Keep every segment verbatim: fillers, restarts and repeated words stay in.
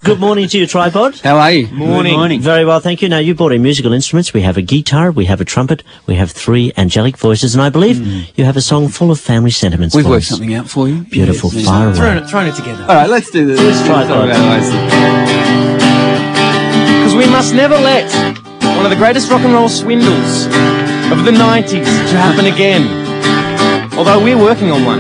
Good morning to you, Tripod. How are you? Morning. Good morning. Very well, thank you. Now, you brought in musical instruments. We have a guitar, we have a trumpet, we have three angelic voices, and I believe mm. you have a song full of family sentiments. We've worked something out for you. Beautiful, yes, far away. Throwing it, throwing it together. All right, let's do this. Let's try it. Because we must never let one of the greatest rock and roll swindles of the nineties to happen again. Although we're working on one.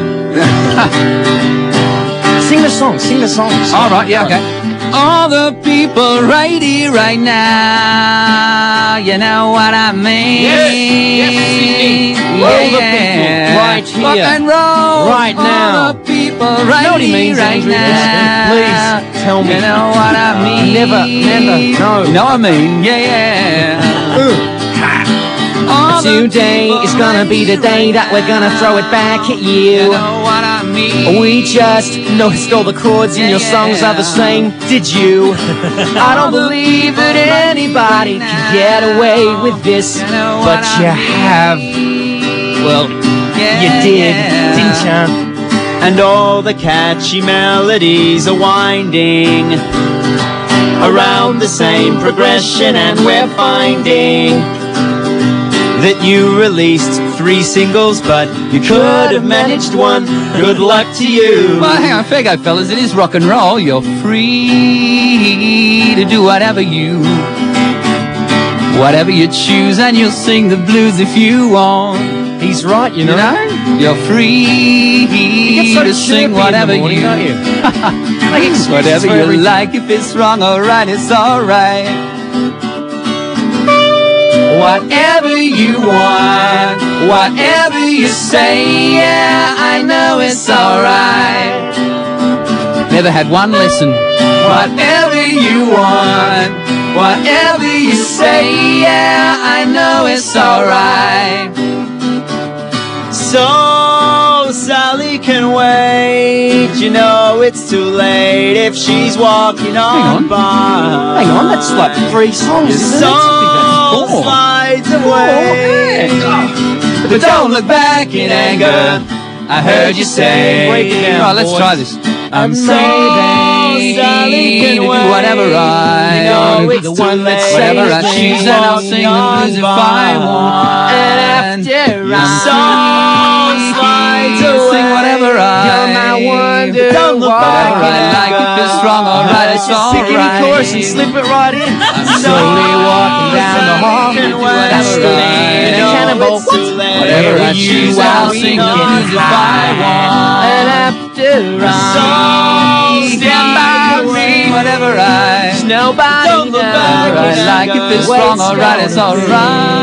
Sing the song, sing the song. All right, yeah, okay. All the people right here, right now, you know what I mean? Yes, yes, yeah, all the people right here, rock and roll, right now. All the people right you know what he here, means, right Andrew? now. Please tell me. You know what I mean? Never, never, no. You know what I mean? Yeah, yeah. Today is gonna be the day that we're gonna throw it back at you. You know what I mean? We just noticed all the chords in your songs are the same. Did you? I don't believe that anybody can get away with this, but you have. Well, you did, didn't you? And all the catchy melodies are winding around the same progression, and we're finding that you released three singles, but you could have managed one. Good luck to you. Well, hang on, fair go, fellas. It is rock and roll. You're free to do whatever you, whatever you choose, and you'll sing the blues if you want. He's right, you know. You know? You're free you so to sing whatever morning, you, don't you? Like whatever you like. If it's wrong or right, it's all right. Whatever you want, whatever you say, yeah, I know it's alright. Never had one lesson. Whatever you want, whatever you say, yeah, I know it's alright. So Sally can wait, you know it's too late if she's walking on, on. by. Hang on, that's like three songs, isn't So it? slides away, Oh, but don't look back in anger. I heard you say, break it down. Right, let's boys. try this. I'm So saving Sally can to do wait, whatever I you know want. it's The too one that late, whatever I if choose, she's and I'll sing the walking blues if on I by. want. And after I'm I song slides free to away, sing whatever I you're my wonder. Don't look back whatever I in like, anger. if it's wrong or right, it's Just all pick any right. chorus and slip it right in. I'm slowly walking down the hall, Sally can do whatever wait, I you know cannibal. it's too late. Whatever I You choose, I'll sing the blues if I want. And after I stand by me, whatever I, nobody don't look back, knows. I like if it's wrong or right, it's alright.